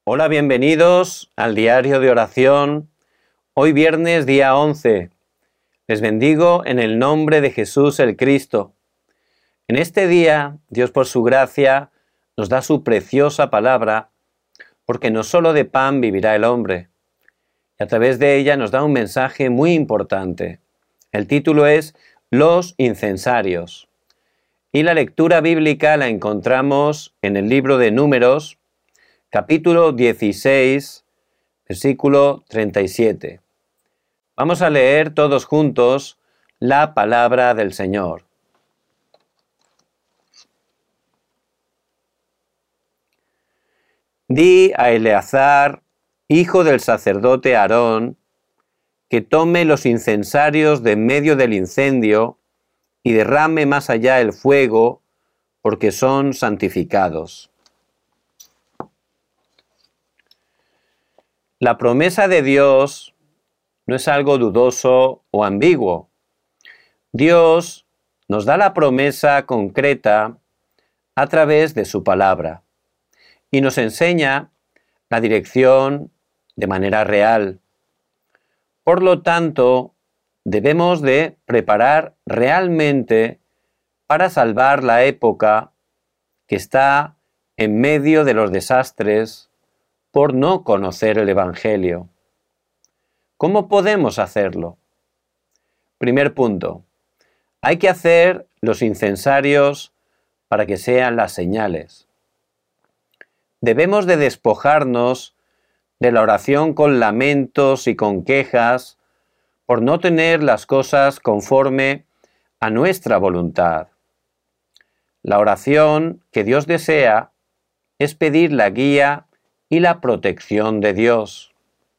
Hola, bienvenidos al diario de oración. Hoy viernes día 11. Les bendigo en el nombre de Jesús el Cristo. En este día, Dios por su gracia nos da su preciosa palabra, porque no solo de pan vivirá el hombre. Y a través de ella nos da un mensaje muy importante. El título es Los incensarios. Y la lectura bíblica la encontramos en el libro de Números, capítulo 16, versículo 37. Vamos a leer todos juntos la palabra del Señor. Di a Eleazar, hijo del sacerdote Aarón, que tome los incensarios de en medio del incendio y derrame más allá el fuego, porque son santificados. La promesa de Dios no es algo dudoso o ambiguo. Dios nos da la promesa concreta a través de su palabra y nos enseña la dirección de manera real. Por lo tanto, debemos de preparar realmente para salvar la época que está en medio de los desastres por no conocer el Evangelio. ¿Cómo podemos hacerlo? Primer punto. Hay que hacer los incensarios para que sean las señales. Debemos de despojarnos de la oración con lamentos y con quejas por no tener las cosas conforme a nuestra voluntad. La oración que Dios desea es pedir la guía y la protección de Dios.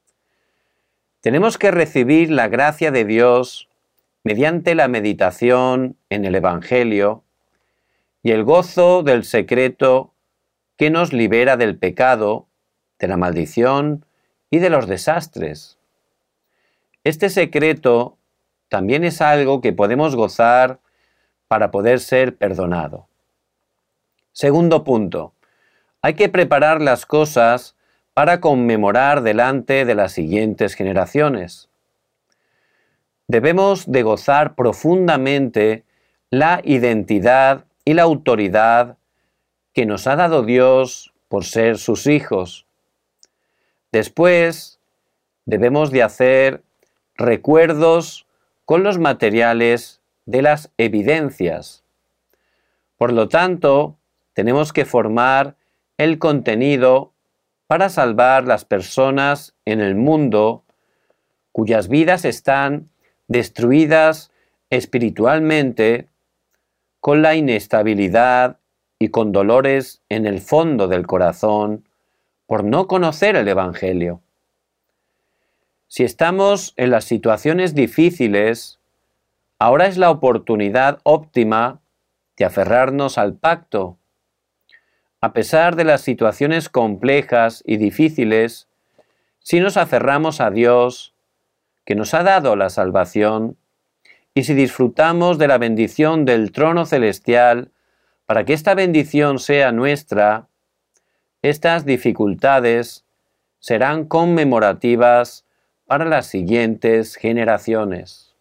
Tenemos que recibir la gracia de Dios mediante la meditación en el Evangelio y el gozo del secreto que nos libera del pecado, de la maldición y de los desastres. Este secreto también es algo que podemos gozar para poder ser perdonado. Segundo punto. Hay que preparar las cosas para conmemorar delante de las siguientes generaciones. Debemos de gozar profundamente la identidad y la autoridad que nos ha dado Dios por ser sus hijos. Después, debemos de hacer recuerdos con los materiales de las evidencias. Por lo tanto, tenemos que formar el contenido para salvar las personas en el mundo cuyas vidas están destruidas espiritualmente con la inestabilidad y con dolores en el fondo del corazón por no conocer el Evangelio. Si estamos en las situaciones difíciles, ahora es la oportunidad óptima de aferrarnos al pacto. A pesar de las situaciones complejas y difíciles, si nos aferramos a Dios, que nos ha dado la salvación, y si disfrutamos de la bendición del trono celestial, para que esta bendición sea nuestra, estas dificultades serán conmemorativas para las siguientes generaciones.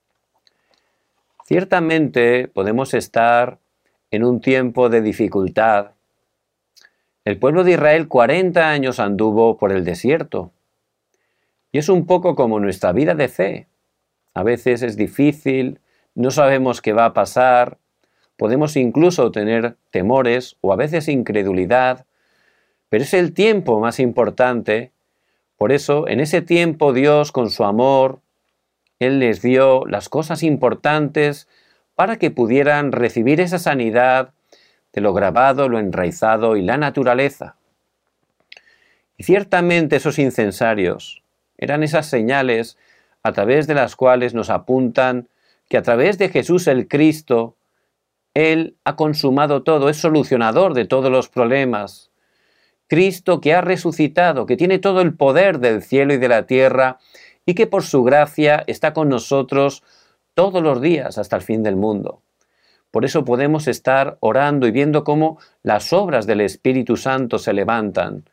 Ciertamente podemos estar en un tiempo de dificultad. El pueblo de Israel 40 años anduvo por el desierto. Y es un poco como nuestra vida de fe. A veces es difícil, no sabemos qué va a pasar, podemos incluso tener temores o a veces incredulidad, pero es el tiempo más importante. Por eso, en ese tiempo Dios, con su amor, Él les dio las cosas importantes para que pudieran recibir esa sanidad de lo grabado, lo enraizado y la naturaleza. Y ciertamente esos incensarios eran esas señales a través de las cuales nos apuntan que a través de Jesús el Cristo, Él ha consumado todo, es solucionador de todos los problemas. Cristo que ha resucitado, que tiene todo el poder del cielo y de la tierra y que por su gracia está con nosotros todos los días hasta el fin del mundo. Por eso podemos estar orando y viendo cómo las obras del Espíritu Santo se levantan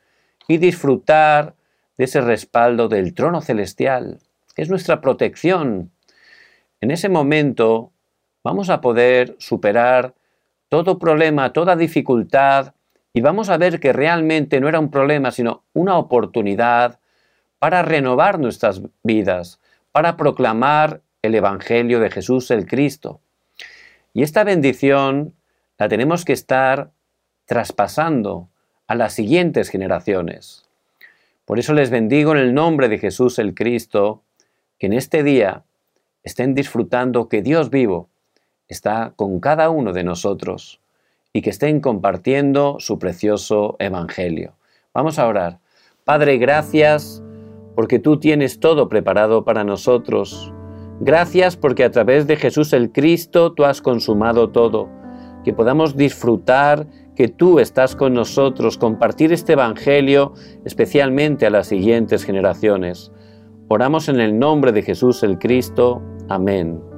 y disfrutar de ese respaldo del trono celestial, que es nuestra protección. En ese momento vamos a poder superar todo problema, toda dificultad, y vamos a ver que realmente no era un problema, sino una oportunidad para renovar nuestras vidas, para proclamar el Evangelio de Jesús el Cristo. Y esta bendición la tenemos que estar traspasando a las siguientes generaciones. Por eso les bendigo en el nombre de Jesús el Cristo, que en este día estén disfrutando que Dios vivo está con cada uno de nosotros y que estén compartiendo su precioso Evangelio. Vamos a orar. Padre, gracias porque tú tienes todo preparado para nosotros. Gracias porque a través de Jesús el Cristo tú has consumado todo. Que podamos disfrutar que tú estás con nosotros, compartir este Evangelio especialmente a las siguientes generaciones. Oramos en el nombre de Jesús el Cristo. Amén.